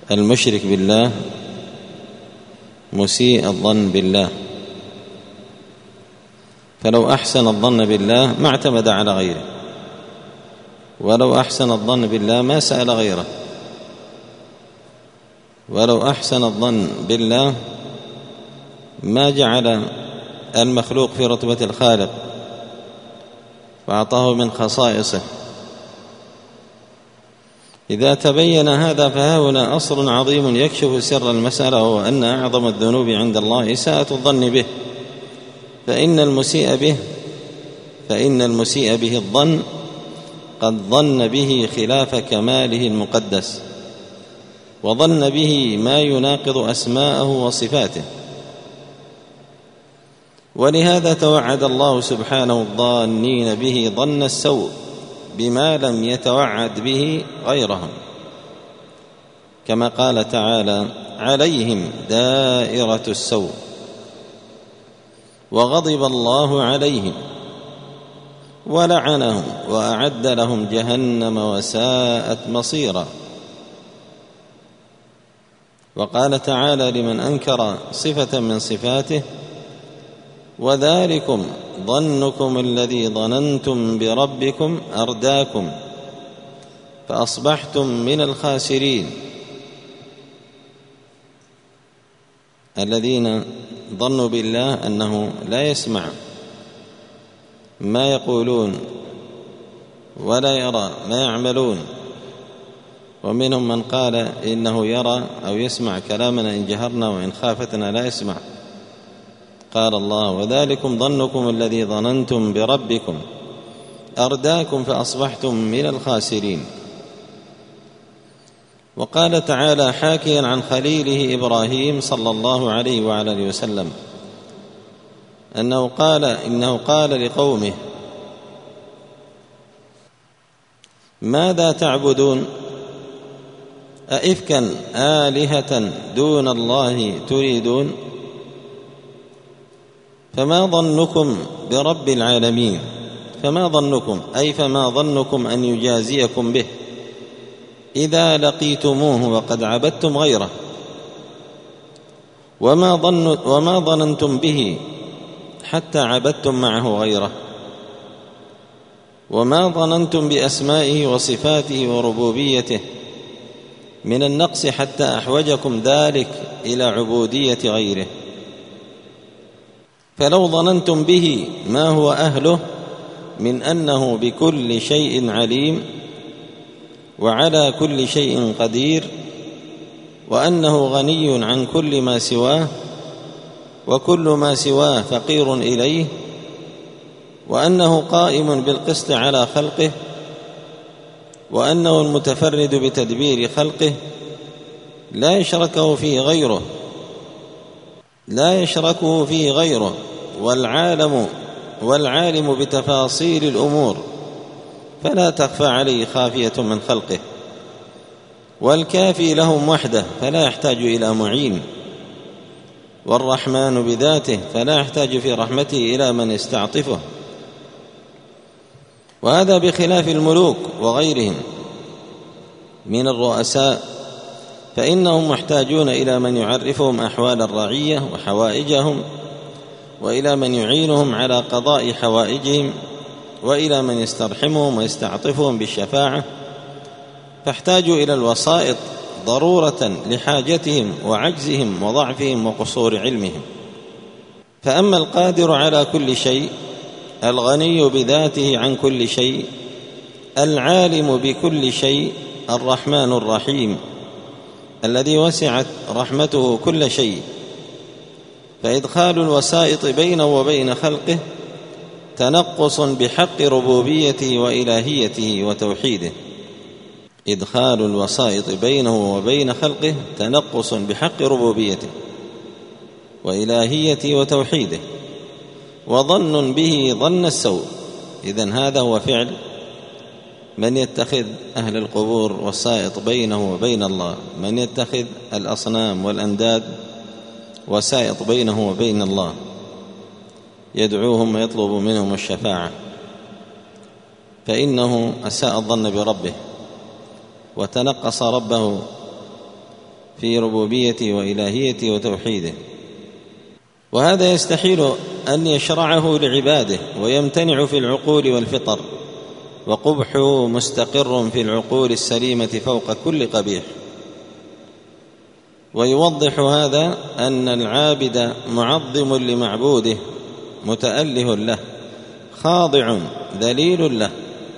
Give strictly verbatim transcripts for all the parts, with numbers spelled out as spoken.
المشرك بالله مسيء الظن بالله، فلو أحسن الظن بالله ما اعتمد على غيره، ولو أحسن الظن بالله ما سأل غيره، ولو أحسن الظن بالله ما جعل المخلوق في رتبة الخالق فأعطاه من خصائصه. إذا تبين هذا فهنا أصل عظيم يكشف سر المسألة، وهو أن أعظم الذنوب عند الله إساءة الظن به، فإن المسيء به فإن المسيء به الظن قد ظن به خلاف كماله المقدس، وظن به ما يناقض أسماءه وصفاته. ولهذا توعد الله سبحانه الظانين به ظن السوء بما لم يتوعد به غيرهم، كما قال تعالى: عليهم دائرة السوء وغضب الله عليهم ولعنهم وأعد لهم جهنم وساءت مصيرا. وقال تعالى لمن أنكر صفة من صفاته: وذلكم ظنكم الذي ظننتم بربكم أرداكم فأصبحتم من الخاسرين. الذين ظنوا بالله أنه لا يسمع ما يقولون ولا يرى ما يعملون، ومنهم من قال إنه يرى أو يسمع كلامنا إن جهرنا وإن خافتنا لا يسمع. قال الله: وذلكم ظنكم الذي ظننتم بربكم أرداكم فأصبحتم من الخاسرين. وقال تعالى حاكيا عن خليله إبراهيم صلى الله عليه وعلى آله وسلم أنه قال إنه قال لقومه: ماذا تعبدون؟ أئفكا آلهة دون الله تريدون؟ فما ظنكم برب العالمين؟ فما ظنكم أي فما ظنكم أن يجازيكم به إذا لقيتموه وقد عبدتم غيره؟ وما, ظن وما ظننتم به حتى عبدتم معه غيره؟ وما ظننتم بأسمائه وصفاته وربوبيته من النقص حتى أحوجكم ذلك إلى عبودية غيره؟ فلو ظننتم به ما هو أهله من أنه بكل شيء عليم وعلى كل شيء قدير، وأنه غني عن كل ما سواه وكل ما سواه فقير إليه، وأنه قائم بالقسط على خلقه، وأنه المتفرد بتدبير خلقه لا يشركه فيه غيره لا يشركه فيه غيره والعالم والعالم بتفاصيل الأمور فلا تخفى عليه خافية من خلقه، والكافي لهم وحده فلا يحتاج إلى معين، والرحمن بذاته فلا يحتاج في رحمته إلى من يستعطفه. وهذا بخلاف الملوك وغيرهم من الرؤساء، فإنهم محتاجون إلى من يعرفهم أحوال الرعية وحوائجهم، وإلى من يعينهم على قضاء حوائجهم، وإلى من يسترحمهم ويستعطفهم بالشفاعة، فاحتاجوا إلى الوسائط ضرورة لحاجتهم وعجزهم وضعفهم وقصور علمهم. فأما القادر على كل شيء الغني بذاته عن كل شيء العالم بكل شيء الرحمن الرحيم الذي وسعت رحمته كل شيء، فإدخال الوسائط بينه وبين خلقه تنقص بحق ربوبيته وإلهيته وتوحيده. إدخال الوسائط بينه وبين خلقه تنقص بحق ربوبيته وإلهيته وتوحيده، وظن به ظن السوء. إذن هذا هو فعل من يتخذ أهل القبور وسائط بينه وبين الله، من يتخذ الأصنام والأنداد وسائط بينه وبين الله، يدعوهم ويطلب منهم الشفاعة، فإنه أساء الظن بربه وتنقص ربه في ربوبيته وإلهيته وتوحيده، وهذا يستحيل أن يشرعه لعباده ويمتنع في العقول والفطر، وقبحه مستقر في العقول السليمة فوق كل قبيح. ويوضح هذا أن العابد معظم لمعبوده متأله له خاضع ذليل له،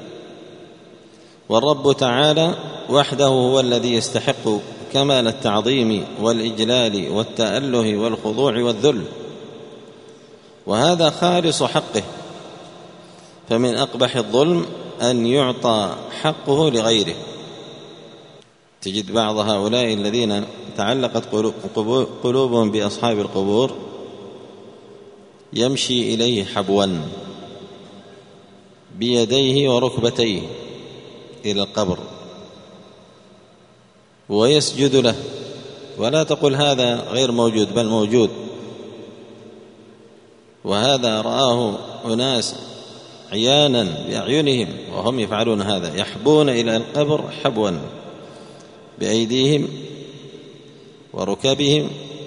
والرب تعالى وحده هو الذي يستحق كمال التعظيم والإجلال والتأله والخضوع والذل، وهذا خالص حقه. فمن أقبح الظلم أن يعطى حقه لغيره. تجد بعض هؤلاء الذين تعلقت قلوبهم بأصحاب القبور يمشي إليه حبوا بيديه وركبتيه إلى القبر ويسجد له، ولا تقل هذا غير موجود، بل موجود. وهذا رآه أناس عيانا بأعينهم وهم يفعلون هذا، يحبون إلى القبر حبوا بأيديهم وركبهم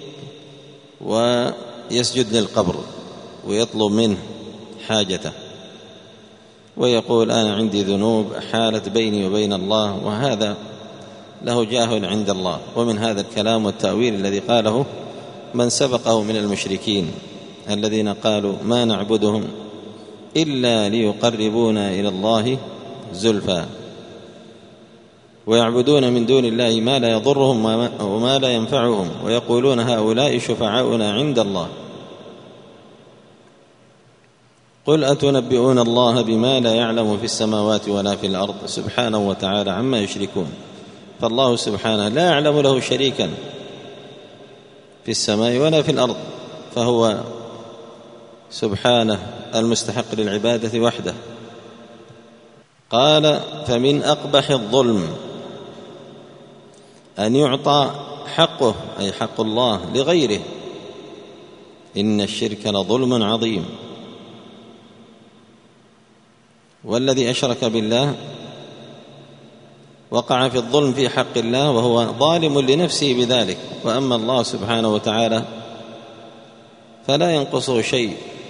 ويسجد للقبر ويطلب منه حاجته ويقول أنا عندي ذنوب حالت بيني وبين الله، وهذا له جاه عند الله. ومن هذا الكلام والتأويل الذي قاله من سبقه من المشركين الذين قالوا ما نعبدهم إلا ليقربونا إلى الله زلفى، ويعبدون من دون الله ما لا يضرهم وما لا ينفعهم، ويقولون هؤلاء شفعاؤنا عند الله. قل أتنبئون الله بما لا يعلم في السماوات ولا في الأرض سبحانه وتعالى عما يشركون. فالله سبحانه لا يعلم له شريكا في السماء ولا في الأرض، فهو سبحانه المستحق للعبادة وحده. قال فمن أقبح الظلم أن يعطى حقه أي حق الله لغيره، إن الشرك لظلم عظيم. والذي أشرك بالله وقع في الظلم في حق الله وهو ظالم لنفسه بذلك، وأما الله سبحانه وتعالى فلا ينقصه شيء.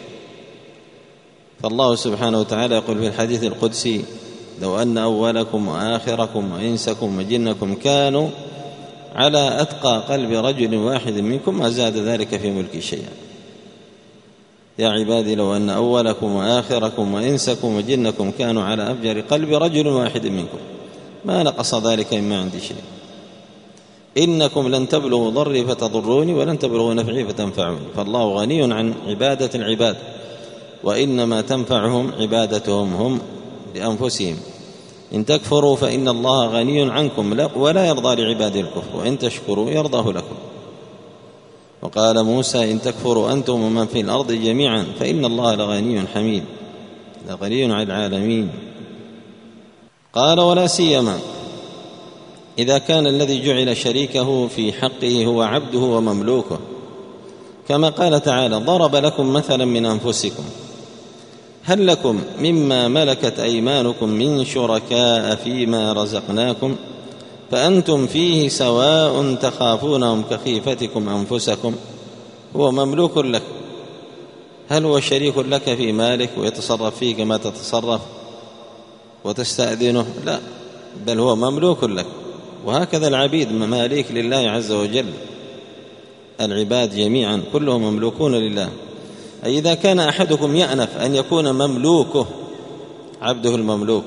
فالله سبحانه وتعالى يقول في الحديث القدسي لو أن أولكم وآخركم وإنسكم وجنكم كانوا على أتقى قلب رجل واحد منكم ما زاد ذلك في ملكي شيئا. يا عبادي لو أن أولكم وآخركم وإنسكم وجنكم كانوا على أفجر قلب رجل واحد منكم ما نقص ذلك مما عندي شيء. إنكم لن تبلغوا ضري فتضروني ولن تبلغوا نفعي فتنفعوني. فالله غني عن عبادة العباد، وإنما تنفعهم عبادتهم هم لأنفسهم. إن تكفروا فإن الله غني عنكم ولا يرضى لعباده الكفر، وإن تشكروا يرضاه لكم. وقال موسى إن تكفروا أنتم ومن في الأرض جميعا فإن الله لغني حميد، لغني عن العالمين. قال ولا سيما إذا كان الذي جعل شريكه في حقه هو عبده ومملوكه، كما قال تعالى ضرب لكم مثلا من أنفسكم هل لكم مما ملكت أيمانكم من شركاء فيما رزقناكم فأنتم فيه سواء تخافونهم كخيفتكم أنفسكم. هو مملوك لك، هل هو شريك لك في مالك ويتصرف فيه كما تتصرف وتستأذنه؟ لا، بل هو مملوك لك. وهكذا العبيد مماليك لله عز وجل، العباد جميعا كلهم مملوكون لله. أي إذا كان أحدكم يأنف أن يكون مملوكه عبده المملوك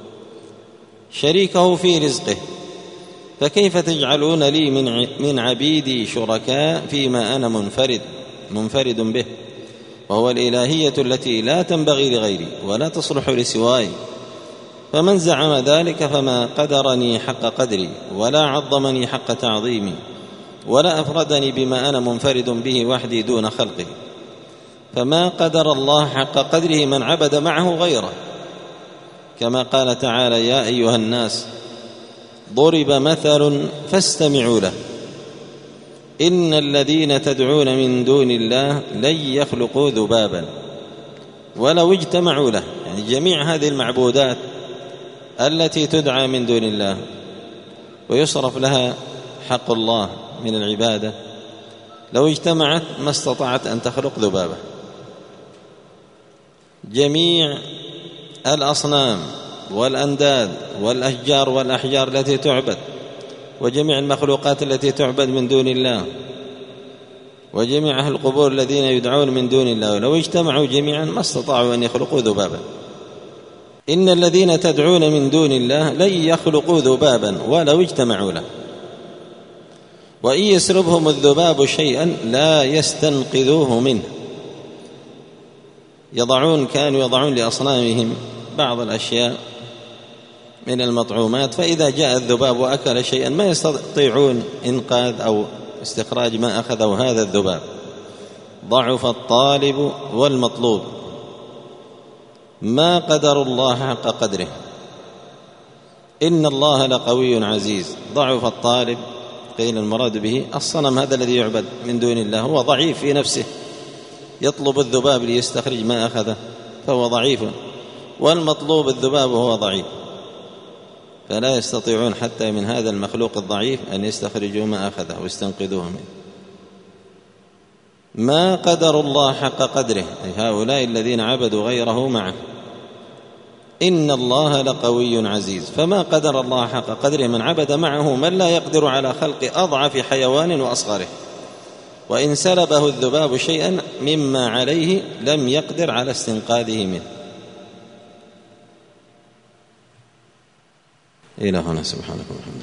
شريكه في رزقه، فكيف تجعلون لي من من عبيدي شركاء فيما أنا منفرد منفرد به، وهو الإلهية التي لا تنبغي لغيري ولا تصلح لسواي. فمن زعم ذلك فما قدرني حق قدري ولا عظمني حق تعظيمي ولا أفردني بما أنا منفرد به وحدي دون خلقه. فما قدر الله حق قدره من عبد معه غيره، كما قال تعالى يا أيها الناس ضرب مثل فاستمعوا له إن الذين تدعون من دون الله لن يخلقوا ذبابا ولو اجتمعوا له. يعني جميع هذه المعبودات التي تدعى من دون الله ويصرف لها حق الله من العبادة لو اجتمعت ما استطاعت أن تخلق ذبابة. جميع الأصنام والأنداد والأشجار والأحجار التي تعبد وجميع المخلوقات التي تعبد من دون الله وجميع أهل القبور الذين يدعون من دون الله لو اجتمعوا جميعا ما استطاعوا أن يخلقوا ذبابا. إن الذين تدعون من دون الله لن يخلقوا ذبابا ولو اجتمعوا له وإن يسلبهم الذباب شيئا لا يستنقذوه منه. يضعون كانوا يضعون لأصنامهم بعض الأشياء من المطعومات، فإذا جاء الذباب وأكل شيئا ما يستطيعون إنقاذ أو استخراج ما أخذه هذا الذباب. ضعف الطالب والمطلوب، ما قدر الله حق قدره. إن الله لقوي عزيز. ضعف الطالب قيل المراد به الصنم هذا الذي يعبد من دون الله، هو ضعيف في نفسه يطلب الذباب ليستخرج ما أخذه فهو ضعيف، والمطلوب الذباب وهو ضعيف، فلا يستطيعون حتى من هذا المخلوق الضعيف أن يستخرجوا ما أخذه ويستنقذوه منه. ما قدر الله حق قدره، أي هؤلاء الذين عبدوا غيره معه. إن الله لقوي عزيز، فما قدر الله حق قدره من عبد معه من لا يقدر على خلق أضعف حيوان وأصغره، وإن سلبه الذباب شيئا مما عليه لم يقدر على استنقاذه منه. إلى هنا، سبحانك وبحمدك.